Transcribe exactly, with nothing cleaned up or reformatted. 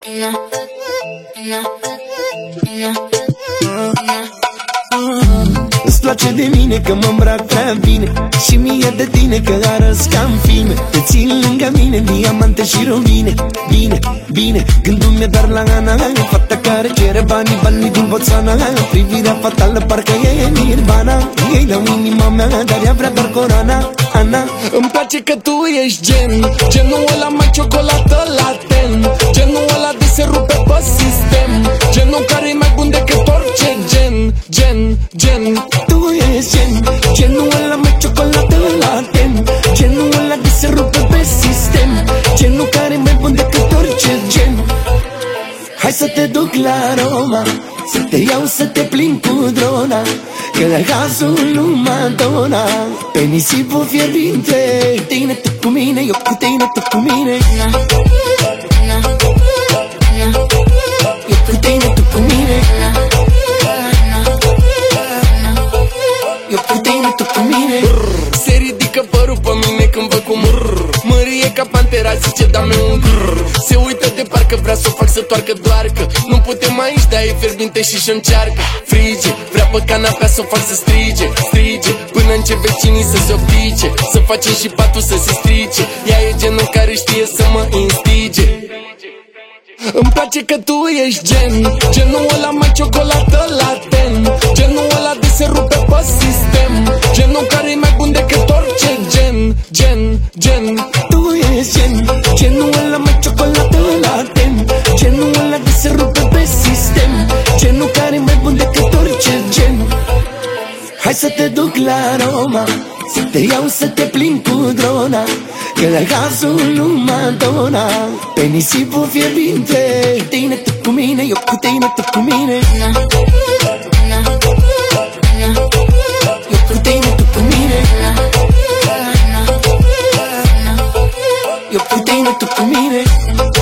Îți place de mine că mă îmbrac prea bine și mie de tine că arăți ca în filme. Te țin lângă mine, diamante și rubine. Bine, bine, gândul mi-e dar la Ana, fata care cere banii, banii din Botswana. Privirea fatală parcă e Nirvana. Ei dau inima mea, dar ea vrea doar coroana. Ana, îmi place că tu ești gen, genul ăla mai ciocolată latent, genul ăla de se rupe pe sistem, genul care e mai bun decât orice gen, gen, gen. Tu ești gen, genul ăla mai ciocolată latent, genul ăla de se rupe pe sistem, genul care e mai bun decât orice gen. Hai să te duc la Roma, să te iau să te plimbi cu drona, că la gazul lui Madonna, pe nisipul fierbinte. Tine tu cu mine, eu cu tine, tu cu mine. Eu cu tine, tu cu mine. Eu cu tine, tu cu mine. Se ridică părul pe mine când văd cum mărie ca pantera, zice da-mi un grrr. Se uită de parcă vrea să o fac să toarcă, doar că nu putem aici, dar e fierbinte și și încearcă. Frige, vrea pe canapea să o fac să strige, strige, până încep vecinii să se oplice, să facem și patul să se strice. Ea e genul care știe să mă instige. Îmi place că tu ești gen, genul ăla mai ciocolată latent, genul ăla de se rupe pe sistem, genul care e mai bun decât orice gen, gen, gen. Tu ești gen, genul ăla mai ciocolată latent, genul ăla de se rupe pe sistem, genul care e mai bun decât orice gen. Hai să te duc la Roma, să te iau să te plimbi cu drona, că la gazul lui Madonna, pe nisipul fierbinte. Tine tu cu mine, eu cu tine, tu cu mine. Eu cu tine, tu cu mine. Eu cu tine, tu cu mine.